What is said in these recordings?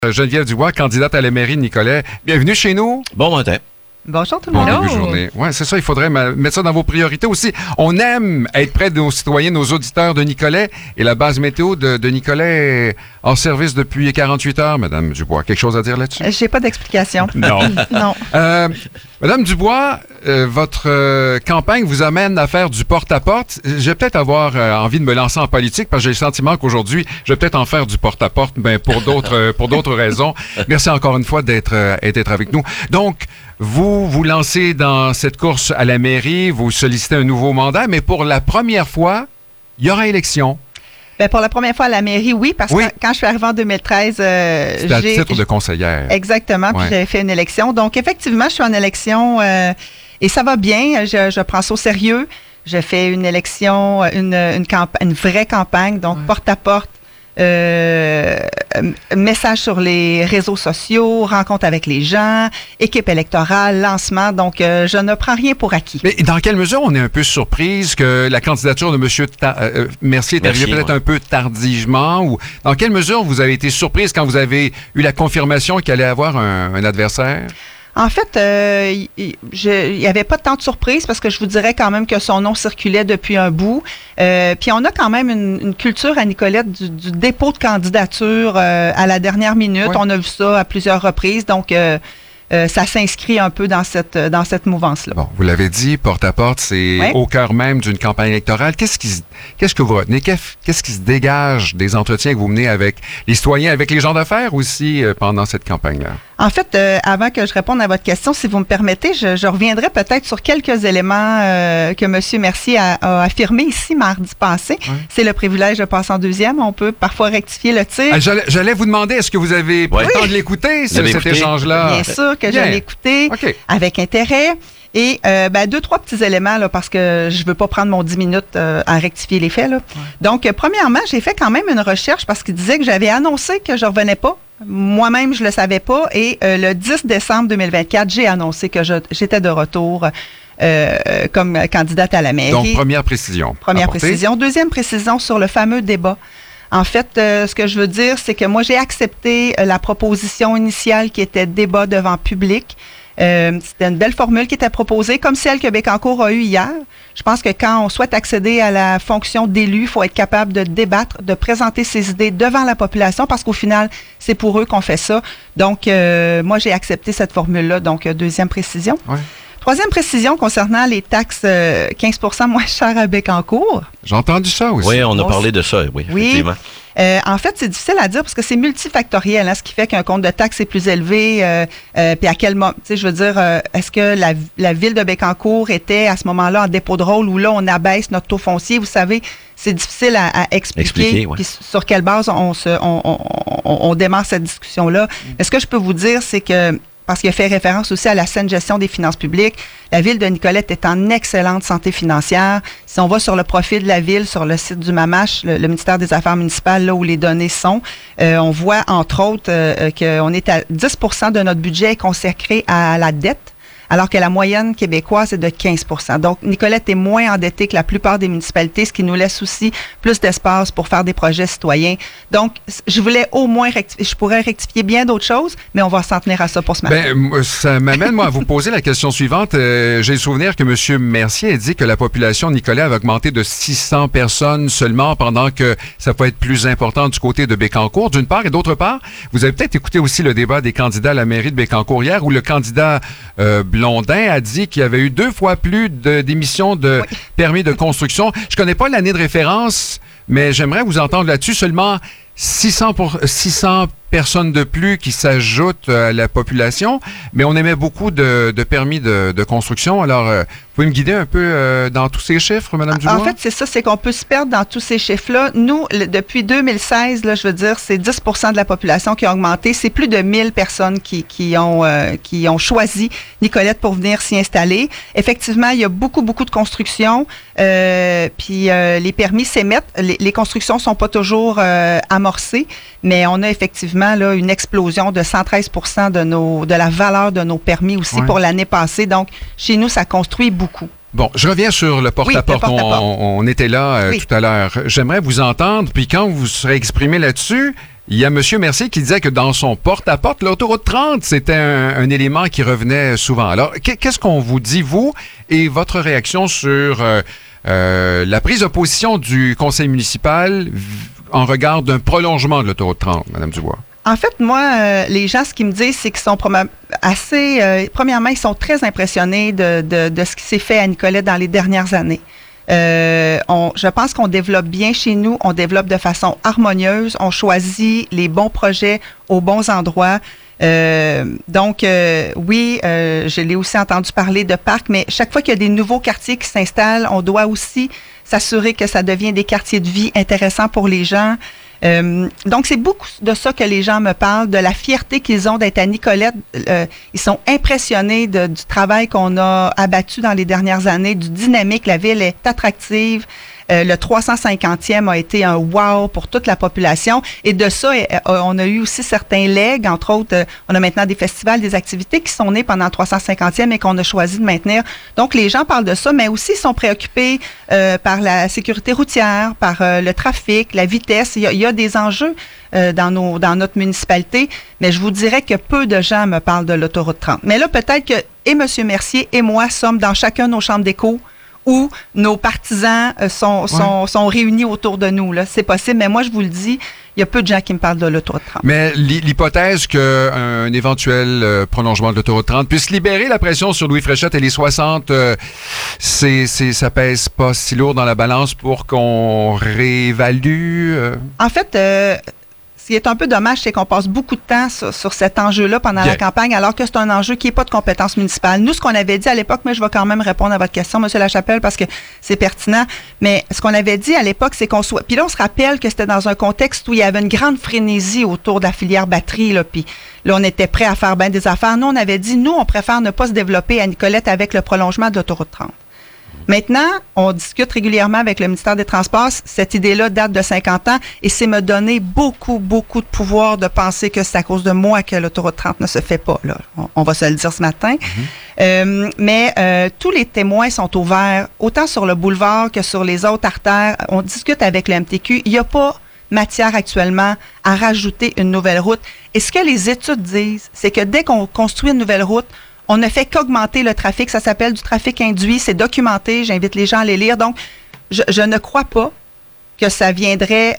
Geneviève Dubois, candidate à la mairie de Nicolet. Bienvenue chez nous. Bon matin. Bonjour tout le Bon monde. début de journée. Oui, c'est ça, il faudrait mettre ça dans vos priorités aussi. On aime être près de nos citoyens, nos auditeurs de Nicolet. Et la base météo de Nicolet est en service depuis 48 heures, Madame Dubois. Quelque chose à dire là-dessus? J'ai pas d'explication. Non. Non. Madame Dubois, votre campagne vous amène à faire du porte-à-porte. Je vais peut-être avoir envie de me lancer en politique parce que j'ai le sentiment qu'aujourd'hui, je vais peut-être en faire du porte-à-porte, pour d'autres raisons. Merci encore une fois d'être avec nous. Donc, vous vous lancez dans cette course à la mairie, vous sollicitez un nouveau mandat, mais pour la première fois, il y aura élection. Bien, pour la première fois à la mairie, oui, parce que quand je suis arrivée en 2013, c'est à titre de conseillère. Exactement, puis j'avais fait une élection. Donc, effectivement, je suis en élection et ça va bien. Je prends ça au sérieux. Je fais une élection, une vraie campagne, donc porte-à-porte. Message sur les réseaux sociaux, rencontre avec les gens, équipe électorale, lancement. Donc, je ne prends rien pour acquis. Mais dans quelle mesure on est un peu surprise que la candidature de M. Mercier est arrivée peut-être un peu tardivement? Ou dans quelle mesure vous avez été surprise quand vous avez eu la confirmation qu'il allait avoir un adversaire? En fait, il n'y avait pas tant de surprises parce que je vous dirais quand même que son nom circulait depuis un bout. Puis on a quand même une culture à Nicolette du dépôt de candidature à la dernière minute. Oui. On a vu ça à plusieurs reprises. Donc, ça s'inscrit un peu dans cette mouvance-là. Bon, vous l'avez dit, porte-à-porte, c'est au cœur même d'une campagne électorale. Qu'est-ce que vous retenez? Qu'est-ce qui se dégage des entretiens que vous menez avec les citoyens, avec les gens d'affaires aussi pendant cette campagne-là? En fait, avant que je réponde à votre question, si vous me permettez, je reviendrai peut-être sur quelques éléments que M. Mercier a affirmé ici mardi passé. Oui. C'est le privilège de passer en deuxième. On peut parfois rectifier le tir. J'allais vous demander, est-ce que vous avez pris le temps de l'écouter, cet échange-là? Bien sûr que je l'ai écouté avec intérêt. Et 2-3 petits éléments, là, parce que je veux pas prendre mon 10 minutes à rectifier les faits. Là. Ouais. Donc, premièrement, j'ai fait quand même une recherche parce qu'il disait que j'avais annoncé que je revenais pas. Moi-même, je le savais pas. Et le 10 décembre 2024, j'ai annoncé que j'étais de retour comme candidate à la mairie. Donc, première précision. Première précision. Deuxième précision sur le fameux débat. En fait, ce que je veux dire, c'est que moi, j'ai accepté la proposition initiale qui était débat devant public. C'était une belle formule qui était proposée, comme celle que Bécancour a eue hier. Je pense que quand on souhaite accéder à la fonction d'élu, il faut être capable de débattre, de présenter ses idées devant la population, parce qu'au final, c'est pour eux qu'on fait ça. Donc, moi, j'ai accepté cette formule-là. Donc, deuxième précision. Ouais. Troisième précision concernant les taxes 15% moins chères à Bécancour. J'ai entendu ça aussi. Oui, on a parlé de ça, oui, effectivement. En fait, c'est difficile à dire parce que c'est multifactoriel, ce qui fait qu'un compte de taxes est plus élevé. Puis à quel moment, tu sais, je veux dire, est-ce que la ville de Bécancour était à ce moment-là en dépôt de rôle où là, on abaisse notre taux foncier? Vous savez, c'est difficile à expliquer. Puis sur quelle base on démarre cette discussion-là. Mais ce que je peux vous dire, c'est que parce qu'il a fait référence aussi à la saine gestion des finances publiques. La ville de Nicolette est en excellente santé financière. Si on va sur le profil de la ville, sur le site du MAMACH, le ministère des Affaires municipales, là où les données sont, on voit entre autres qu'on est à 10% de notre budget consacré à la dette, alors que la moyenne québécoise est de 15%. Donc, Nicolette est moins endettée que la plupart des municipalités, ce qui nous laisse aussi plus d'espace pour faire des projets citoyens. Donc, je voulais au moins rectifier. Je pourrais rectifier bien d'autres choses, mais on va s'en tenir à ça pour ce matin. Ça m'amène, moi, à vous poser la question suivante. J'ai le souvenir que M. Mercier a dit que la population de Nicolet avait augmenté de 600 personnes seulement, pendant que ça peut être plus important du côté de Bécancour, d'une part. Et d'autre part, vous avez peut-être écouté aussi le débat des candidats à la mairie de Bécancour hier, où le candidat Blondin a dit qu'il y avait eu 2 fois plus d'émissions de permis de construction. Je connais pas l'année de référence, mais j'aimerais vous entendre là-dessus. Seulement 600 personnes de plus qui s'ajoutent à la population, mais on émet beaucoup de permis de construction. Alors, vous pouvez me guider un peu dans tous ces chiffres, Mme Dubois? En fait, c'est ça, c'est qu'on peut se perdre dans tous ces chiffres-là. Nous, depuis 2016, là, je veux dire, c'est 10% de la population qui a augmenté. C'est plus de 1000 personnes qui ont choisi Nicolette pour venir s'y installer. Effectivement, il y a beaucoup de construction. Puis les permis s'émettent. Les constructions sont pas toujours amorcées, mais on a effectivement là, une explosion de 113% de la valeur de nos permis aussi pour l'année passée. Donc, chez nous, ça construit beaucoup. Bon, je reviens sur le porte-à-porte. On était là tout à l'heure. J'aimerais vous entendre, puis quand vous serez exprimé là-dessus, Il y a M. Mercier qui disait que dans son porte-à-porte, l'autoroute 30, c'était un élément qui revenait souvent. Alors, qu'est-ce qu'on vous dit, vous, et votre réaction sur la prise de position du conseil municipal en regard d'un prolongement de l'autoroute 30, Mme Dubois? En fait, moi, les gens, ce qu'ils me disent, c'est qu'ils sont premièrement, ils sont très impressionnés de ce qui s'est fait à Nicolette dans les dernières années. Je pense qu'on développe bien chez nous, on développe de façon harmonieuse, on choisit les bons projets aux bons endroits. Donc, je l'ai aussi entendu parler de parcs, mais chaque fois qu'il y a des nouveaux quartiers qui s'installent, on doit aussi s'assurer que ça devient des quartiers de vie intéressants pour les gens. Donc, c'est beaucoup de ça que les gens me parlent, de la fierté qu'ils ont d'être à Nicolette. Ils sont impressionnés du travail qu'on a abattu dans les dernières années, du dynamique. La ville est attractive. Le 350e a été un wow pour toute la population. Et de ça, on a eu aussi certains legs. Entre autres, on a maintenant des festivals, des activités qui sont nées pendant le 350e et qu'on a choisi de maintenir. Donc, les gens parlent de ça, mais aussi sont préoccupés par la sécurité routière, par le trafic, la vitesse. Il y a des enjeux dans notre municipalité, mais je vous dirais que peu de gens me parlent de l'autoroute 30. Mais là, peut-être que et M. Mercier et moi sommes dans chacun nos chambres d'écho où nos partisans sont réunis autour de nous. Là. C'est possible, mais moi, je vous le dis, il y a peu de gens qui me parlent de l'autoroute 30. Mais l'hypothèse qu'un éventuel prolongement de l'autoroute 30 puisse libérer la pression sur Louis Fréchette et les 60, ça pèse pas si lourd dans la balance pour qu'on réévalue? En fait, ce qui est un peu dommage, c'est qu'on passe beaucoup de temps sur cet enjeu-là pendant la campagne, alors que c'est un enjeu qui n'est pas de compétence municipale. Nous, ce qu'on avait dit à l'époque, mais je vais quand même répondre à votre question, M. Lachapelle, parce que c'est pertinent, mais ce qu'on avait dit à l'époque, c'est qu'on soit... Puis là, on se rappelle que c'était dans un contexte où il y avait une grande frénésie autour de la filière batterie, là, puis là, on était prêt à faire bien des affaires. Nous, on avait dit, nous, on préfère ne pas se développer à Nicolette avec le prolongement de l'autoroute 30. Maintenant, on discute régulièrement avec le ministère des Transports. Cette idée-là date de 50 ans et c'est me donner beaucoup, beaucoup de pouvoir de penser que c'est à cause de moi que l'autoroute 30 ne se fait pas. Là. On va se le dire ce matin. Mais tous les témoins sont ouverts, autant sur le boulevard que sur les autres artères. On discute avec le MTQ. Il n'y a pas matière actuellement à rajouter une nouvelle route. Et ce que les études disent, c'est que dès qu'on construit une nouvelle route, on ne fait qu'augmenter le trafic. Ça s'appelle du trafic induit. C'est documenté. J'invite les gens à les lire. Donc, je ne crois pas que ça viendrait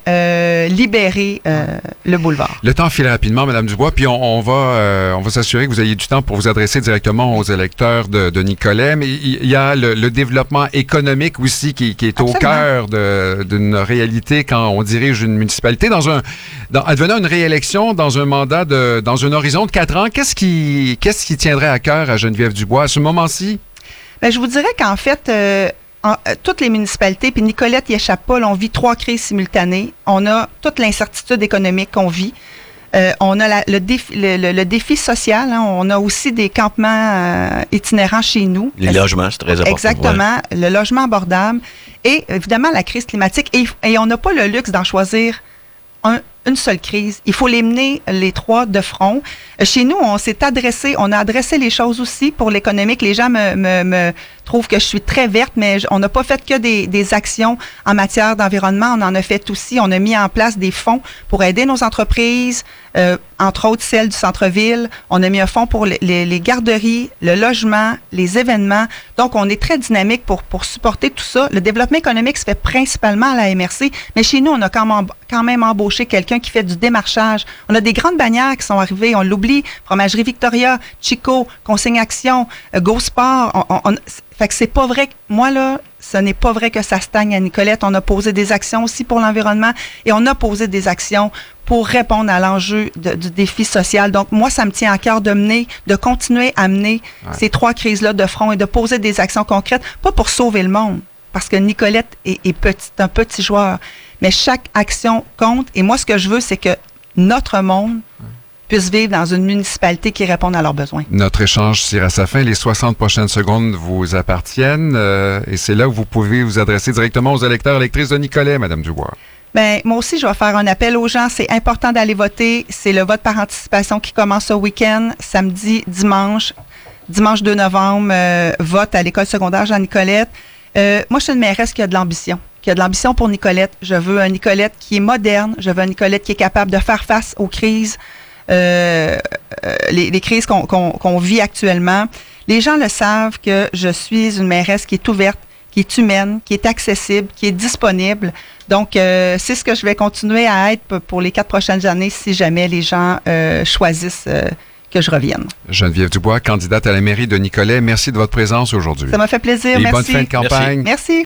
libérer le boulevard. Le temps file rapidement, Mme Dubois, puis on va s'assurer que vous ayez du temps pour vous adresser directement aux électeurs de Nicolet. Mais il y a le développement économique aussi qui est Absolument. au cœur d'une réalité quand on dirige une municipalité. Advenant une réélection dans un mandat dans un horizon de 4 ans, qu'est-ce qui tiendrait à cœur à Geneviève Dubois à ce moment-ci? Bien, je vous dirais qu'en fait... toutes les municipalités, puis Nicolette y échappe pas, là, on vit 3 crises simultanées. On a toute l'incertitude économique qu'on vit. On a le défi social. Hein. On a aussi des campements itinérants chez nous. Les logements, c'est très important. Exactement. Ouais. Le logement abordable. Et évidemment, la crise climatique. Et on n'a pas le luxe d'en choisir une seule crise. Il faut les mener les 3 de front. Chez nous, on a adressé les choses aussi pour l'économique. Les gens me trouvent que je suis très verte, mais on n'a pas fait que des actions en matière d'environnement. On en a fait aussi. On a mis en place des fonds pour aider nos entreprises, entre autres celles du centre-ville. On a mis un fonds pour les garderies, le logement, les événements. Donc, on est très dynamique pour supporter tout ça. Le développement économique se fait principalement à la MRC, mais chez nous, on a quand même embauché quelqu'un qui fait du démarchage. On a des grandes bannières qui sont arrivées, on l'oublie, Fromagerie Victoria, Chico, Consigne Action, Go Sport. Fait que c'est pas vrai. Moi, là, ce n'est pas vrai que ça stagne à Nicolette. On a posé des actions aussi pour l'environnement et on a posé des actions pour répondre à l'enjeu du défi social. Donc, moi, ça me tient à cœur de continuer à mener ces 3 crises-là de front et de poser des actions concrètes, pas pour sauver le monde, parce que Nicolette est un petit joueur. Mais chaque action compte. Et moi, ce que je veux, c'est que notre monde puisse vivre dans une municipalité qui réponde à leurs besoins. Notre échange tire à sa fin. Les 60 prochaines secondes vous appartiennent. Et c'est là où vous pouvez vous adresser directement aux électeurs et électrices de Nicolet, Mme Dubois. Bien, moi aussi, je vais faire un appel aux gens. C'est important d'aller voter. C'est le vote par anticipation qui commence ce week-end, samedi, dimanche 2 novembre, vote à l'école secondaire Jean-Nicolette. Moi, je suis une mairesse qui a de l'ambition. qui a de l'ambition pour Nicolette. Je veux un Nicolette qui est moderne. Je veux un Nicolette qui est capable de faire face aux crises, les crises qu'on vit actuellement. Les gens le savent que je suis une mairesse qui est ouverte, qui est humaine, qui est accessible, qui est disponible. Donc, c'est ce que je vais continuer à être pour les 4 prochaines années si jamais les gens choisissent que je revienne. Geneviève Dubois, candidate à la mairie de Nicolet, merci de votre présence aujourd'hui. Ça m'a fait plaisir. Et merci. bonne fin de campagne. Merci.